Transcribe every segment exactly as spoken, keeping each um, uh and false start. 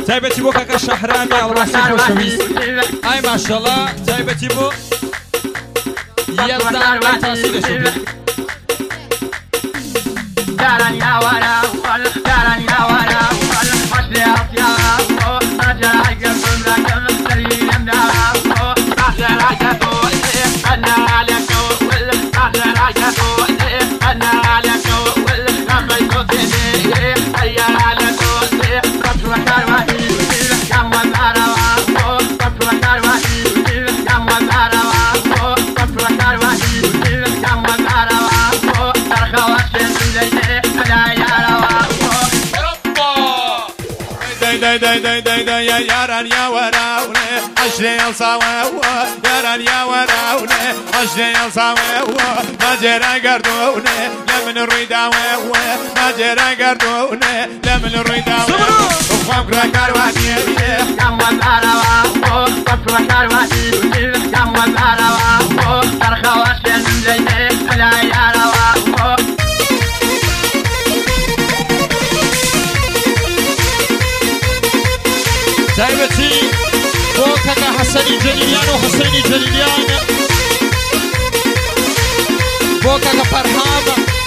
تایبەتی بۆ کاکە شەهرامی ئەڵڕاستی خۆشەویست ئای ماشەڵڵا تایبەتی بۆ یەزدان وە تاسی دەشێت دارن ياورا دارن ياورا حسلي أطيارا أجل عجب لكم سليم دارا أجل عجب أنا عليك أجل عجب أنا عليك لما يكوتني هيا عليك قطر كرواتي كم وزاروا قطر كرواتي كم وزاروا قطر كرواتي كم وزاروا ترخواتي داي داي داي داي داي يا ياران يا وراونه عشرين يلصاوه ياران يا وراونه عشرين يلصاوه ما جرى قردونه لمن الريداوه ما جرى قردونه لمن الريداوه وخام كرواتي كم وزاروا قطر كرواتي كم وزاروا ترخواتي لا ياروا تایبەتی بۆ کاکە حەسەنی جەلیلیان و حوسێنی جەلیلیان بۆ کاکە فەرهاد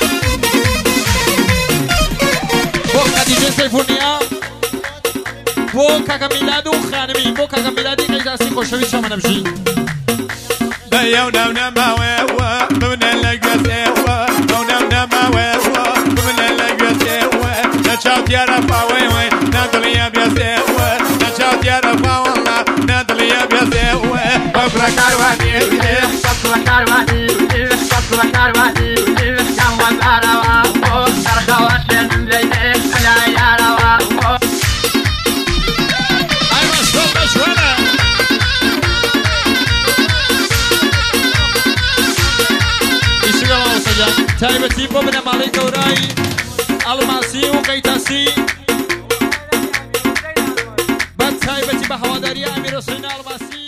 بۆ خەدیجە سەیفونیا بۆ کاکە میلاد و خانمی بۆ کاکە میلادی قەیداسی خۆشەویست شەمەنەبژی بەیەو ناو نەماوێوە ببنە لە گوێزێوە ئەو ناو نەماوێوە ببنە لە گوێزێوە لە چاو دیارە پاوێوەی نادڵیە بێزێوە شاوت يا رفا والله نادل يا بيزيوه بكرة كرواتي بكرة كرواتي بكرة كرواتي كم وزاروا ترخواتي لا ياروا أي مشروع مشروعنا إيش قالوا سجان تايبتي بوبنا مالي كوراي الماسي وقيتاسي تایبەتی بە هەواداری ئامیر حوسێن ئەڵماسی